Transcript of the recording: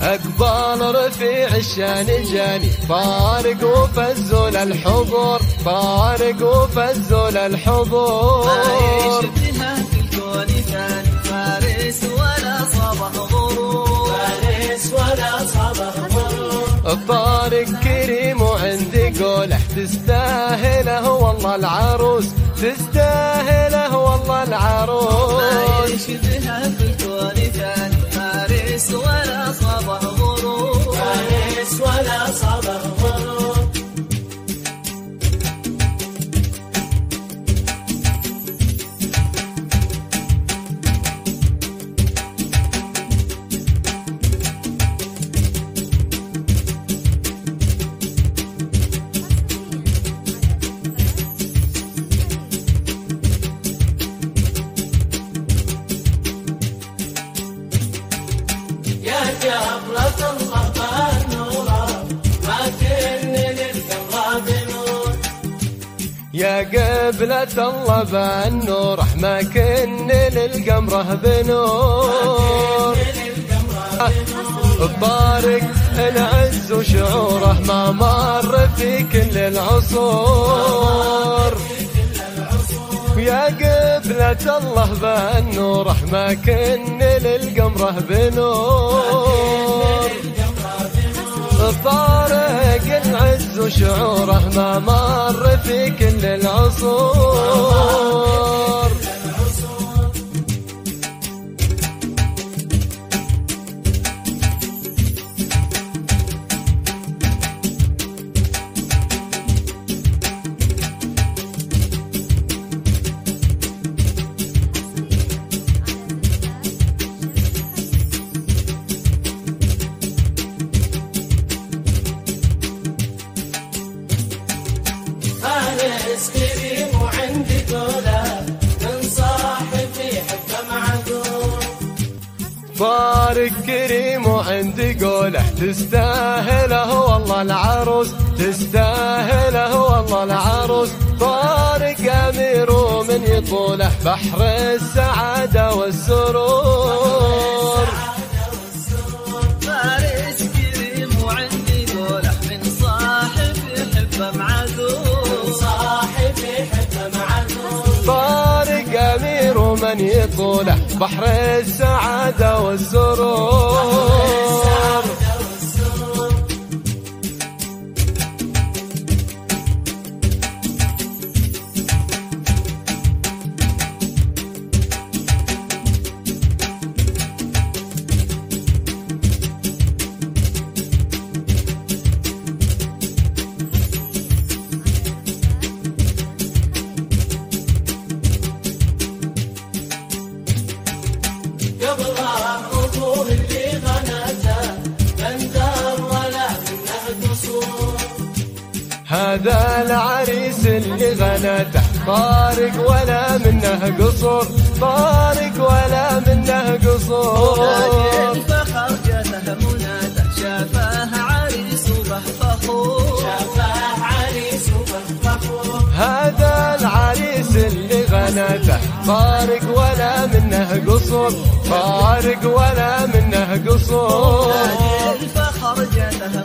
اقبال رفيع الشان جاني، فارق وفزول الحضور، فارق وفزول الحضور. ما يشبهه في الكون ثاني، فارس ولا صابه غرور، فارس ولا صابه غرور. الطارق كريم وعندي قوله، تستاهله والله العروس، تستاهله والله العروس. ما يشبهه في الكون ثاني، فارس ولا صابه غرور، فارس ولا صابه غرور. يا قبلة الله بالنور، ما كن للقمره بنور. الطارق العز وشعوره ما مر في كل العصور. يا قبلة الله بالنور، ما كن للقمره بنور. الطارق العز وشعوره ما مر في كل العصور. فارس كريم وعندي قوله، من صاحب يحبه معذور. فارق كريم وعندي قوله، تستاهله والله العروس، تستاهله والله العروس. فارق أمير ومن يطوله، بحر السعادة والسرور. فارس كريم وعندي قوله، من صاحب يحبه معذور، صاحب يحبه معذور. فارق أمير ومن يطوله، بحر السعادة والسرور. هذا العريس اللي غنته، طارق ولا منه قصور، طارق ولا منه قصور. الفخر جاته مناته، شافاه عريس وبه فخور، شافاه عريس وبه فخور. هذا العريس اللي غنته، طارق ولا منه قصور، طارق ولا منه قصور. الفخر جاته